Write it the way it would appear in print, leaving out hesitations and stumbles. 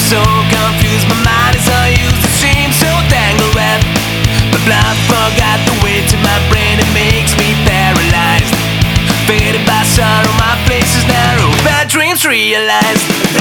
so confused, my mind is unused, it seems so tangled web. My blood forgot the way to my brain, it makes me paralyzed. Faded by sorrow, my place is narrow, bad dreams realized.